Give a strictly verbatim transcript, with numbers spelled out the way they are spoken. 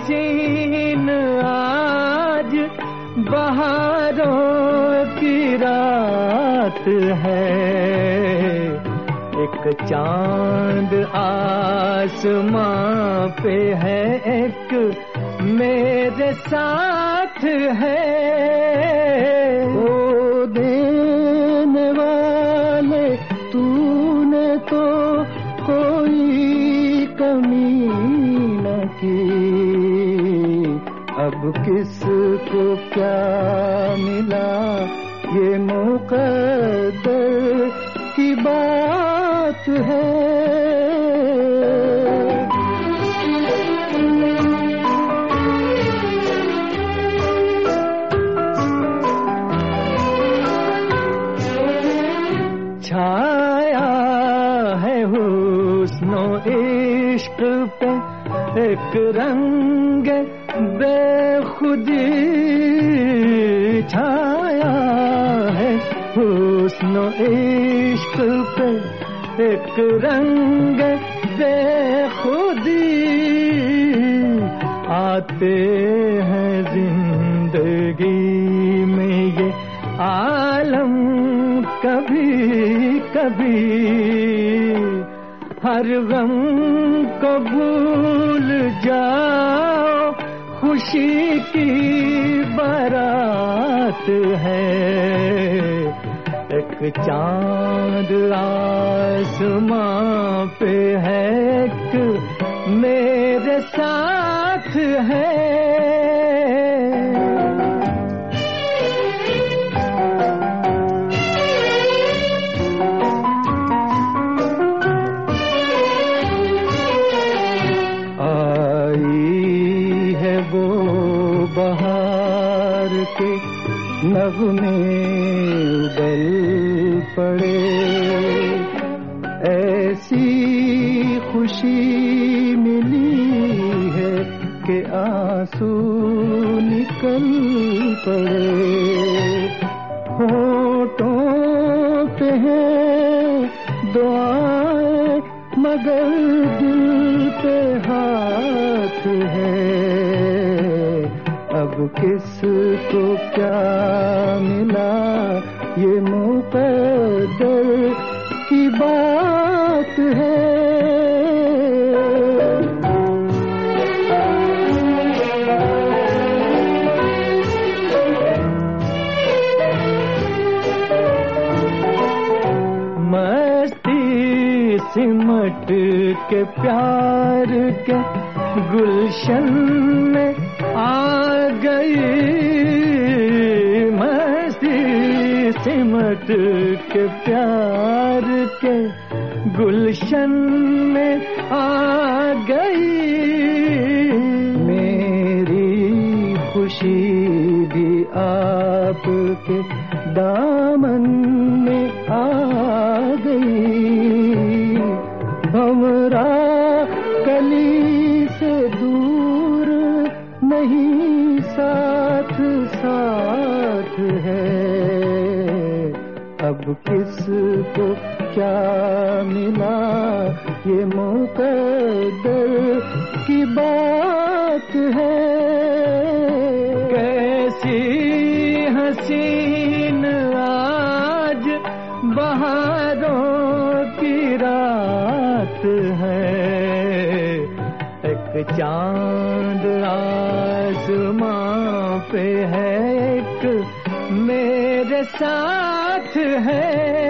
हसीन आज बहारों की रात है। एक चांद आसमां पे है, एक मेरे साथ है। ओ देने वाले तूने तो कोई कमी न की, अब किसको क्या मिला ये मुकद्दर की बात है। छाया है हुस्नो इश्क पे एक रंग बेखुदी, छाया है हुस्नो इश्क पे एक रंग बेखुदी। आते हैं जिंदगी में ये आलम कभी कभी, हर गम को भूल जाओ खुशी की बारात है। एक चांद आसमां पे है, एक मेरे साथ है। बहार के नगमे उगल पड़े, ऐसी खुशी मिली है कि आंसू निकल पड़े। होठों पे है दुआएं मगर दिल पे हाथ है। अब किसको क्या मिला ये मुकद्दर की बात है। मस्ती सिमट के प्यार के गुलशन में आ गई, मस्ती सिमट के प्यार के गुलशन में आ गई। मेरी खुशी भी आपके दामन में आ गई। भंवरा कली से दूर नहीं, साथ साथ है। अब किसको क्या मिला ये मुकद्दर की बात है। कैसी हसीन आज बहारों की रात है। एक चांद आसमां पे है, एक मेरे साथ है।